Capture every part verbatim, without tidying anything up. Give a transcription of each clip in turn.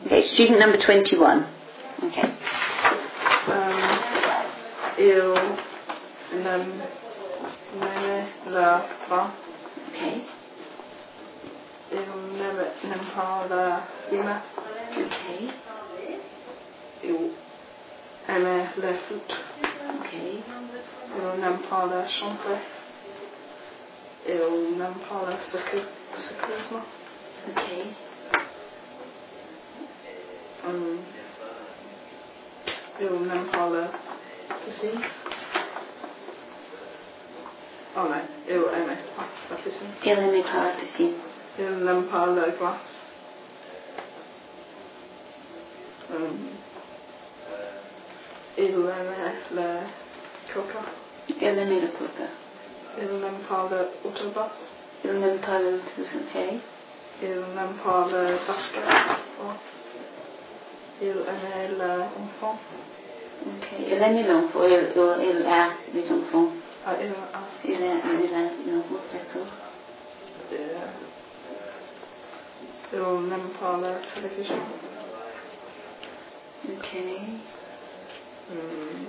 Okay, student number twenty-one. Okay. Um, il n'aime n'aime la fin. Okay. Il n'aime n'aime pas la humain. Okay. Il aime le foot. Okay. Il n'aime pas la chanter. Il n'aime pas le cyclisme. Okay. Um, il n'aime pas la piscine. Oh non, il aime pas la piscine. Il aime pas la piscine. Il n'aime pas la glace. Um, il aime le coca. Il aime le coca. Il n'aime pas l'autobus. Il n'aime pas l'autobus. Okay. Il n'aime pas le basket. Il aime l'enfant. Okay. Il aime l'enfant. Il, il, il a des enfants. Ah, il a. Il a, il a des enfants, d'accord. Yeah. Il n'aime pas la télévision. Okay. Hmm.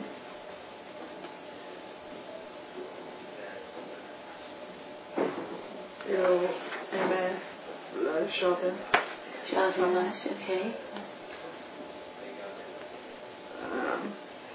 Il aime le jardin. Jardinage, okay. Um,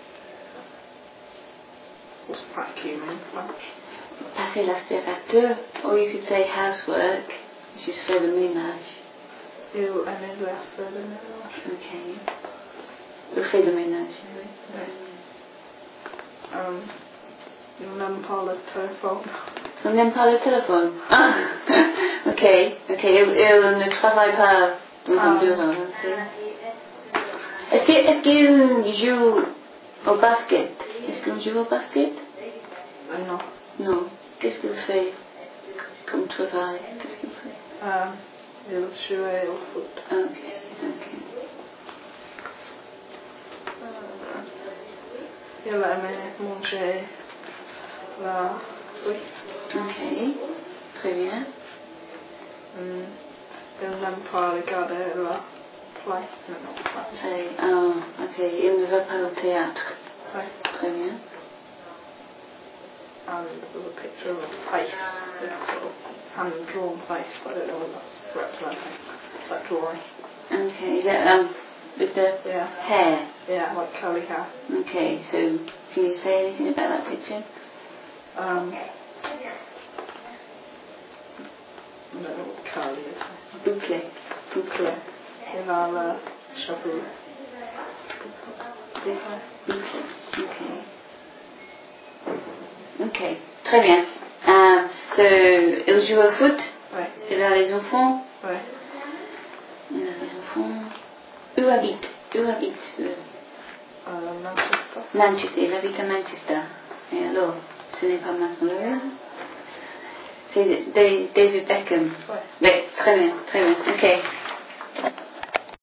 what's vacuuming French? Passer l'aspirateur, or you could say housework, which is faire le ménage. Il aime le faire le ménage. Okay. Le fait de ménage, oui. Ouais. Um, il n'aime pas le téléphone. On n'aime pas le téléphone. Ah, ok, ok. Il, il ne travaille pas dans un bureau. Okay. Est-ce qu'il est qu'il joue au basket? Est-ce qu'il joue au basket? Uh, non. Non. Qu'est-ce qu'il fait comme travail? Qu'est-ce qu'il fait? Um, il joue au foot. Ok, ok. Il aime manger la fruit. Ok, très bien. Mm. Il n'aime pas regarder la play. Non, non, play. C'est, oh, ok, il ne va pas au théâtre. Ouais. Très bien. And there's a picture of a face, a sort of hand-drawn face, but I don't know what that's representing. It's like drawing. Okay, is that, um, with the Yeah. hair? Yeah, like curly hair. Okay, so can you say anything about that picture? Um, I don't know what curly is. Boucle. Boucle. Il a le chapeau. Boucle. Boucle. Okay. Ok, très bien. Um, so, il joue au foot. Ouais. Il a les enfants. Ouais. Il a les enfants. Où habite? Où habite? Le... Euh, Manchester. Manchester. Il habite à Manchester. Et alors, ce n'est pas maintenant. C'est David Beckham. Ouais. Oui, très bien, très bien. Ok.